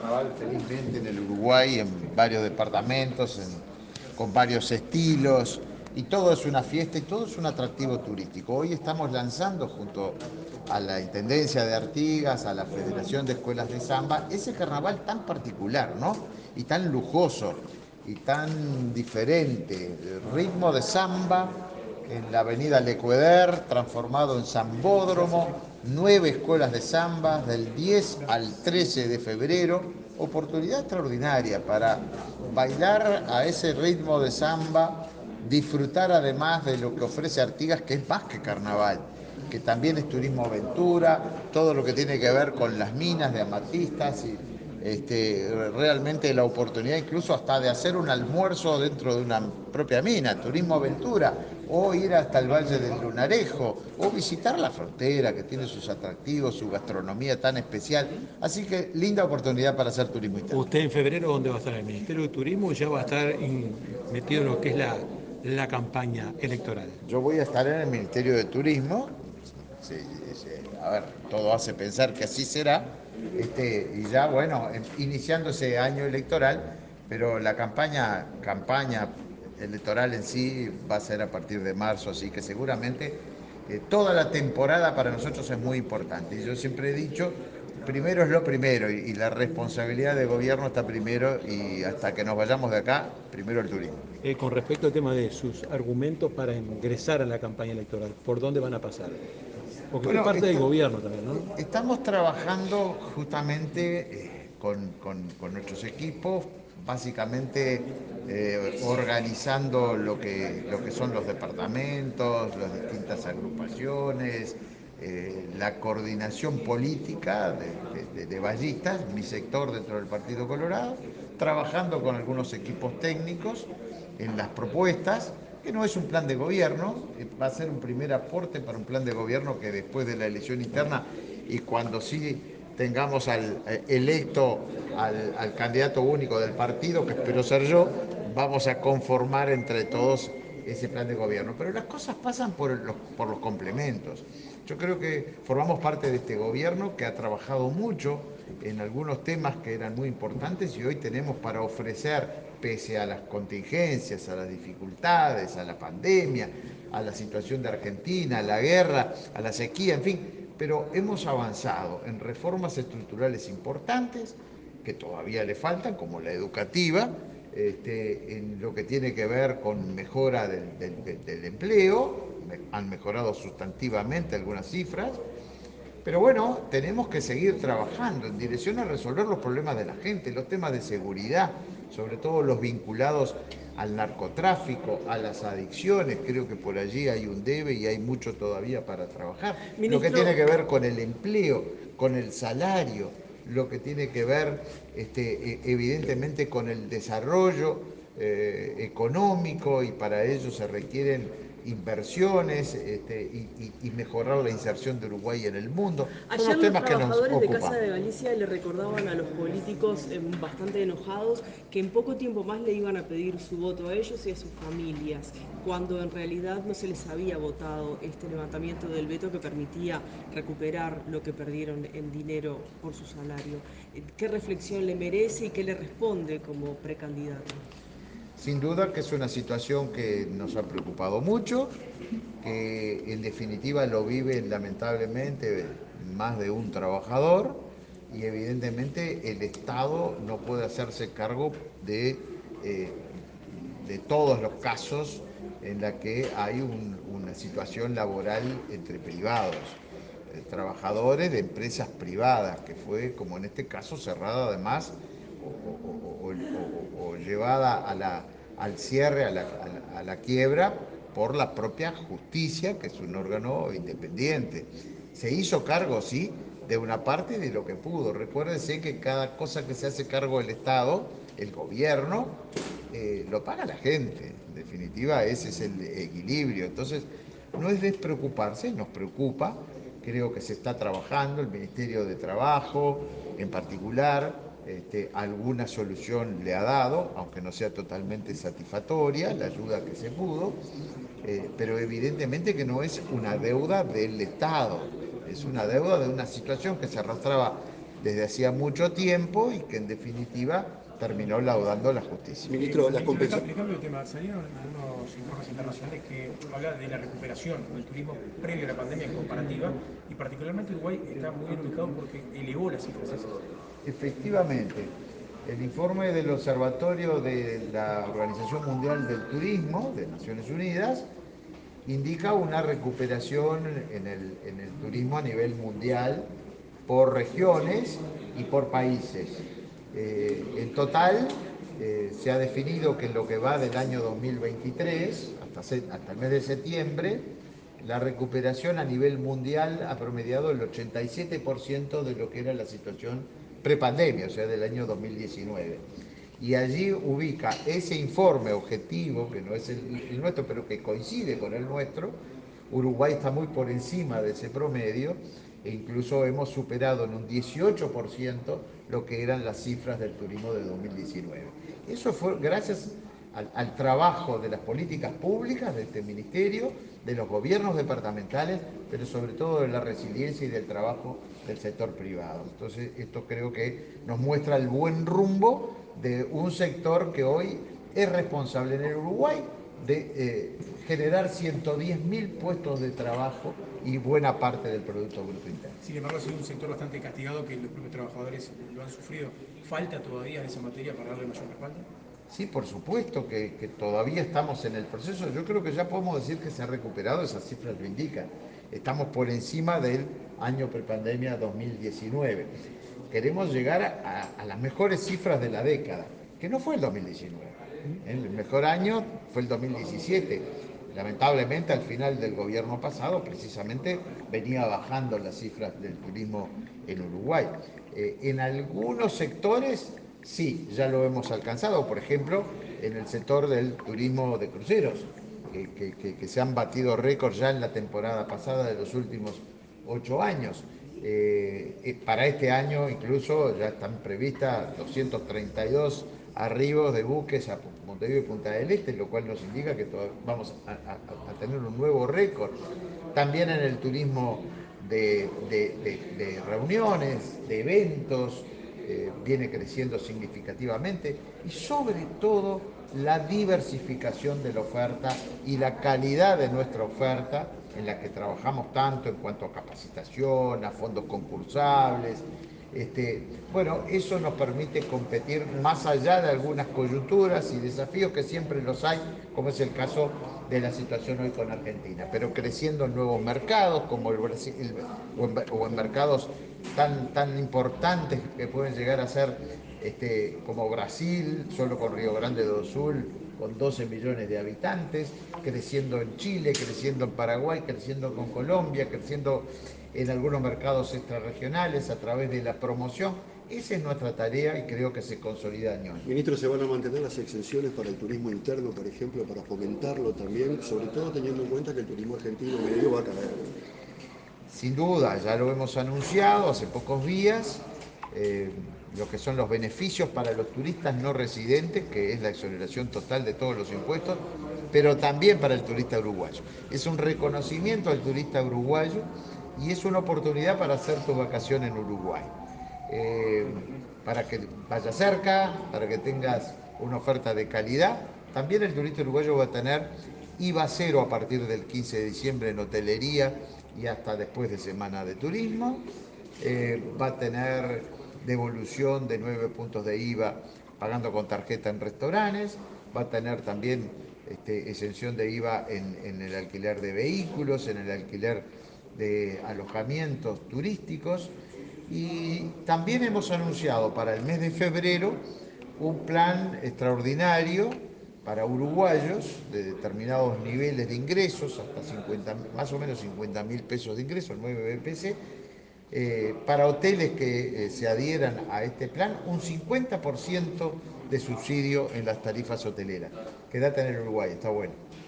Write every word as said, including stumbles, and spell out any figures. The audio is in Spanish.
carnaval felizmente en el Uruguay, en varios departamentos, en- con varios estilos, y todo es una fiesta y todo es un atractivo turístico. Hoy estamos lanzando junto a la Intendencia de Artigas, a la Federación de Escuelas de Samba, ese carnaval tan particular, ¿no? Y tan lujoso y tan diferente. El ritmo de samba en la avenida Lecueder, transformado en Sambódromo, nueve escuelas de samba del diez al trece de febrero, oportunidad extraordinaria para bailar a ese ritmo de samba, disfrutar además de lo que ofrece Artigas, que es más que carnaval, que también es turismo aventura, todo lo que tiene que ver con las minas de amatistas y este, realmente la oportunidad incluso hasta de hacer un almuerzo dentro de una propia mina, turismo aventura, o ir hasta el Valle del Lunarejo, o visitar la frontera que tiene sus atractivos, su gastronomía tan especial. Así que linda oportunidad para hacer turismo interno. Usted en febrero, ¿dónde va a estar? ¿En el Ministerio de Turismo? Ya va a estar in- metido en lo que es la, la campaña electoral. Yo voy a estar en el Ministerio de Turismo. Sí, sí, a ver, todo hace pensar que así será. Este, y ya, bueno, em- iniciando ese año electoral, pero la campaña, campaña electoral en sí va a ser a partir de marzo, así que seguramente eh, toda la temporada para nosotros es muy importante. Y yo siempre he dicho, primero es lo primero y, y la responsabilidad de gobierno está primero y hasta que nos vayamos de acá, primero el turismo. Eh, con respecto al tema de sus argumentos para ingresar a la campaña electoral, ¿por dónde van a pasar? Porque usted es Bueno, parte del esta- gobierno también, ¿no? estamos trabajando justamente eh, con, con- con nuestros equipos, básicamente eh, organizando lo que, lo que son los departamentos, las distintas agrupaciones, eh, la coordinación política de, de- de- de ballistas, mi sector dentro del Partido Colorado, trabajando con algunos equipos técnicos en las propuestas, que no es un plan de gobierno, eh, va a ser un primer aporte para un plan de gobierno que después de la elección interna y cuando sí tengamos al eh, electo al, al candidato único del partido, que espero ser yo, vamos a conformar entre todos ese plan de gobierno. Pero las cosas pasan por los, por los complementos. Yo creo que formamos parte de este gobierno que ha trabajado mucho en algunos temas que eran muy importantes y hoy tenemos para ofrecer, pese a las contingencias, a las dificultades, a la pandemia, a la situación de Argentina, a la guerra, a la sequía, en fin, pero hemos avanzado en reformas estructurales importantes que todavía le faltan, como la educativa, este, en lo que tiene que ver con mejora del, del, del empleo, han mejorado sustantivamente algunas cifras, pero bueno, tenemos que seguir trabajando en dirección a resolver los problemas de la gente, los temas de seguridad, sobre todo los vinculados al narcotráfico, a las adicciones. Creo que por allí hay un debe y hay mucho todavía para trabajar. Lo que tiene Ministro, que ver con el empleo, con el salario, lo que tiene que ver este, evidentemente con el desarrollo eh, económico y para ello se requieren inversiones este, y, y, y mejorar la inserción de Uruguay en el mundo. Son ayer los los temas que nos trabajadores de Casa ocupan. de Galicia le recordaban a los políticos eh, bastante enojados que en poco tiempo más le iban a pedir su voto a ellos y a sus familias, cuando en realidad no se les había votado este levantamiento del veto que permitía recuperar lo que perdieron en dinero por su salario. Eh, ¿Qué reflexión le merece y qué le responde como precandidato? Sin duda que es una situación que nos ha preocupado mucho, que en definitiva lo vive lamentablemente más de un trabajador y evidentemente el Estado no puede hacerse cargo de, eh, de todos los casos en la que hay un- una situación laboral entre privados, eh, trabajadores de empresas privadas, que fue, como en este caso, cerrada además o, o- o- o llevada a la, al cierre, a la, a la- a la quiebra por la propia justicia, que es un órgano independiente. Se hizo cargo, sí, de una parte de lo que pudo. Recuérdense que cada cosa que se hace cargo del Estado, el gobierno, eh, lo paga la gente. En definitiva, ese es el equilibrio. Entonces, no es despreocuparse, nos preocupa. Creo que se está trabajando, el Ministerio de Trabajo en particular, este, alguna solución le ha dado, aunque no sea totalmente satisfactoria, la ayuda que se pudo, eh, pero evidentemente que no es una deuda del Estado, es una deuda de una situación que se arrastraba desde hacía mucho tiempo y que en definitiva terminó laudando la justicia. Ministro, las compensaciones. Le cambio de tema. Salieron algunos informes internacionales que hablan de la recuperación del turismo previo a la pandemia en comparativa, y particularmente Uruguay está muy bien ubicado porque elevó las cifras esas. Efectivamente, el informe del Observatorio de la Organización Mundial del Turismo de Naciones Unidas indica una recuperación en el, en el turismo a nivel mundial por regiones y por países. Eh, en total, eh, se ha definido que en lo que va del año dos mil veintitrés, hasta, hasta el mes de septiembre, la recuperación a nivel mundial ha promediado el ochenta y siete por ciento de lo que era la situación prepandemia, o sea, del año dos mil diecinueve. Y allí ubica ese informe objetivo, que no es el, el nuestro, pero que coincide con el nuestro. Uruguay está muy por encima de ese promedio e incluso hemos superado en un dieciocho por ciento lo que eran las cifras del turismo de dos mil diecinueve. Eso fue gracias al, al trabajo de las políticas públicas de este ministerio, de los gobiernos departamentales, pero sobre todo de la resiliencia y del trabajo del sector privado. Entonces, esto creo que nos muestra el buen rumbo de un sector que hoy es responsable en el Uruguay de eh, generar ciento diez mil puestos de trabajo y buena parte del Producto Bruto Interno. Sin embargo, ha sido un sector bastante castigado, que los propios trabajadores lo han sufrido. ¿Falta todavía en esa materia para darle mayor respaldo? Sí, por supuesto que, que todavía estamos en el proceso. Yo creo que ya podemos decir que se ha recuperado, esas cifras lo indican. Estamos por encima del año prepandemia dos mil diecinueve. Queremos llegar a, a las mejores cifras de la década, que no fue el dos mil diecinueve. El mejor año fue el dos mil diecisiete. Lamentablemente, al final del gobierno pasado, precisamente venía bajando las cifras del turismo en Uruguay. Eh, en algunos sectores sí, ya lo hemos alcanzado, por ejemplo, en el sector del turismo de cruceros, que, que, que, que se han batido récords ya en la temporada pasada de los últimos ocho años. Eh, eh, para este año incluso ya están previstas doscientos treinta y dos arribos de buques a Montevideo y Punta del Este, lo cual nos indica que vamos a, a, a tener un nuevo récord. También en el turismo de, de, de, de reuniones, de eventos, eh, viene creciendo significativamente, y sobre todo la diversificación de la oferta y la calidad de nuestra oferta, en la que trabajamos tanto en cuanto a capacitación, a fondos concursables. Este, bueno, eso nos permite competir más allá de algunas coyunturas y desafíos que siempre los hay, como es el caso de la situación hoy con Argentina, pero creciendo en nuevos mercados, como el Brasil, el, o, en, o en mercados tan, tan importantes que pueden llegar a ser este, como Brasil, solo con Río Grande do Sul, con doce millones de habitantes, creciendo en Chile, creciendo en Paraguay, creciendo con Colombia, creciendo en algunos mercados extrarregionales a través de la promoción. Esa es nuestra tarea y creo que se consolida año a año. Ministro, ¿se van a mantener las exenciones para el turismo interno, por ejemplo, para fomentarlo también, sobre todo teniendo en cuenta que el turismo argentino medio va a caer? Sin duda, ya lo hemos anunciado hace pocos días, eh, lo que son los beneficios para los turistas no residentes, que es la exoneración total de todos los impuestos, pero también para el turista uruguayo. Es un reconocimiento al turista uruguayo y es una oportunidad para hacer tu vacación en Uruguay. Eh, para que vayas cerca, para que tengas una oferta de calidad. También el turista uruguayo va a tener I V A cero a partir del quince de diciembre en hotelería y hasta después de Semana de Turismo. Eh, va a tener devolución de nueve puntos de I V A pagando con tarjeta en restaurantes. Va a tener también este, exención de I V A en, en el alquiler de vehículos, en el alquiler de alojamientos turísticos. Y también hemos anunciado para el mes de febrero un plan extraordinario para uruguayos de determinados niveles de ingresos, hasta cincuenta, más o menos cincuenta mil pesos de ingresos, nueve B P C, eh, para hoteles que eh, se adhieran a este plan, un cincuenta por ciento de subsidio en las tarifas hoteleras. Quédate en el Uruguay, está bueno.